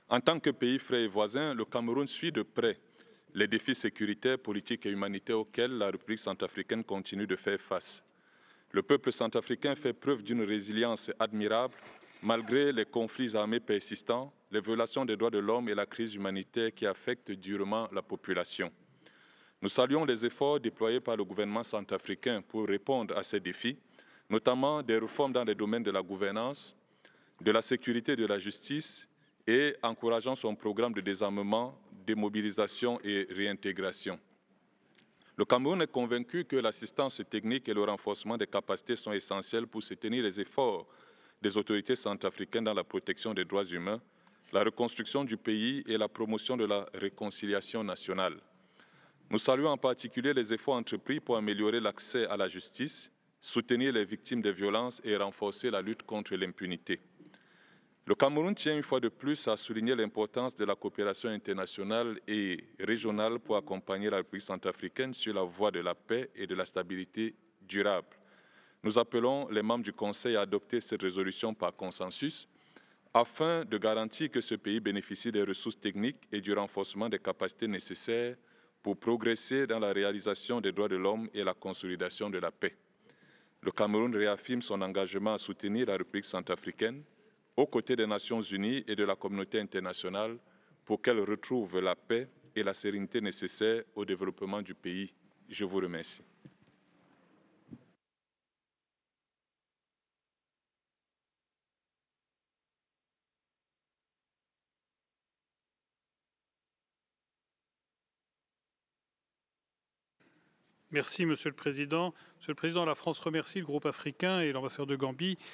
En tant que pays frère et voisin, le Cameroun suit de près les défis sécuritaires, politiques et humanitaires auxquels la République centrafricaine continue de faire face. Le peuple centrafricain fait preuve d'une résilience admirable malgré les conflits armés persistants, les violations des droits de l'homme et la crise humanitaire qui affectent durement la population. Nous saluons les efforts déployés par le gouvernement centrafricain pour répondre à ces défis, notamment des réformes dans les domaines de la gouvernance, de la sécurité et de la justice, et encourageant son programme de désarmement, démobilisation et réintégration. Le Cameroun est convaincu que l'assistance technique et le renforcement des capacités sont essentiels pour soutenir les efforts des autorités centrafricaines dans la protection des droits humains, la reconstruction du pays et la promotion de la réconciliation nationale. Nous saluons en particulier les efforts entrepris pour améliorer l'accès à la justice, soutenir les victimes des violences et renforcer la lutte contre l'impunité. Le Cameroun tient une fois de plus à souligner l'importance de la coopération internationale et régionale pour accompagner la République centrafricaine sur la voie de la paix et de la stabilité durable. Nous appelons les membres du Conseil à adopter cette résolution par consensus afin de garantir que ce pays bénéficie des ressources techniques et du renforcement des capacités nécessaires pour progresser dans la réalisation des droits de l'homme et la consolidation de la paix. Le Cameroun réaffirme son engagement à soutenir la République centrafricaine aux côtés des Nations unies et de la communauté internationale pour qu'elle retrouve la paix et la sérénité nécessaires au développement du pays. Je vous remercie. Merci, Monsieur le Président. Monsieur le Président, la France remercie le groupe africain et l'ambassadeur de Gambie